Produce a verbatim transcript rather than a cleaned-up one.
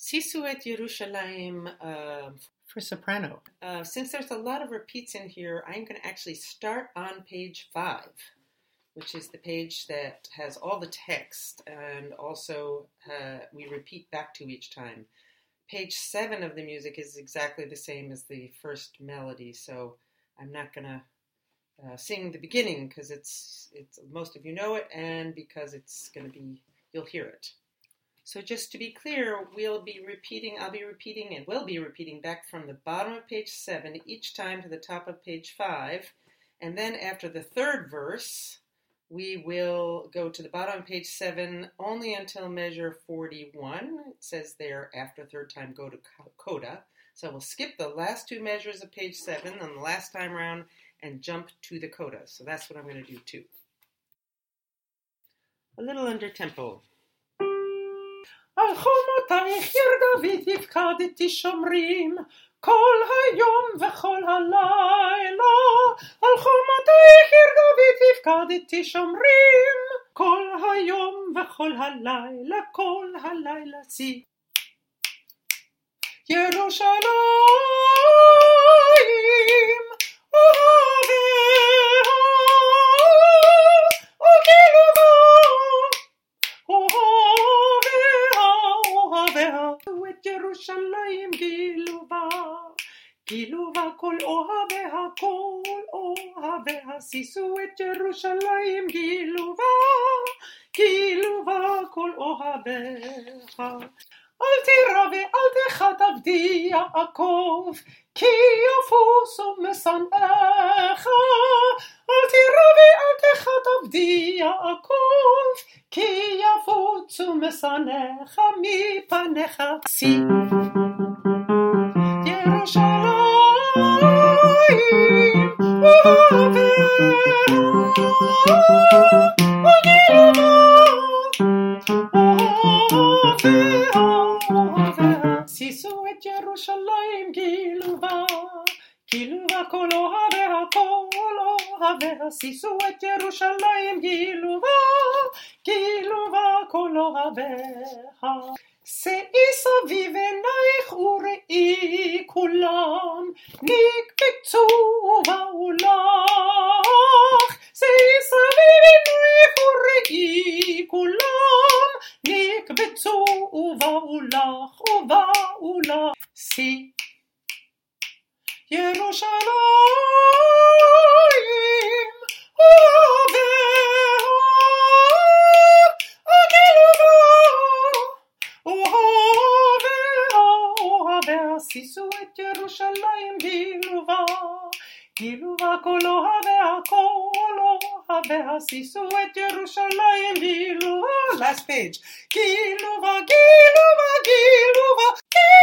Sisu et Yerushalayim uh, for soprano. Uh, since there's a lot of repeats in here, I'm going to actually start on page five, which is the page that has all the text, and also uh, we repeat back to each time. Page seven of the music is exactly the same as the first melody, so I'm not going to uh, sing the beginning because it's it's most of you know it, and because it's going to be you'll hear it. So just to be clear, we'll be repeating, I'll be repeating and will be repeating back from the bottom of page seven each time to the top of page five. And then after the third verse, we will go to the bottom of page seven only until measure forty-one. It says there, after third time, go to coda. So we'll skip the last two measures of page seven and the last time around and jump to the coda. So that's what I'm going to do too. A little under tempo. על חומותייך עיר דוד הפקדתי שומרים כל היום וכל הלילה. על חומותייך עיר דוד הפקדתי שומרים כל היום וכל הלילה, כל הלילה שיא. ירושלים אוהביה וגילובה ואת ירושלים גילובה, גילובה כל אוהביה, כל אוהביה, שישו את ירושלים גילובה, גילובה כל אוהביה. אל תירא ואל תכתבדי יעקב, כי יפוסו משנאיך. אל תירא ואל תכתבדי יעקב, כי יפוצו משנאיך מפניך. שיא ירושלים אוהביה וגילובה שישו את ירושלים גילובה, גילובה כל אוהביה, כל אוהביה, שישו את ירושלים גילובה, גילובה כל אוהביה. שאי סביב עינייך וראי כולם, נקבצו ובאו לך. שאי סביב עינייך וראי כולם, נקבצו ובאו לך, ובאו לך. שיא ירושלים אוהביה וגילובה, אוהביה אוהביה, שישו את ירושלים גילובה, גילובה כל אוהביה, כל אוהביה, שישו את ירושלים גילובה. Last page. גילובה, גילובה, גילובה, גילובה.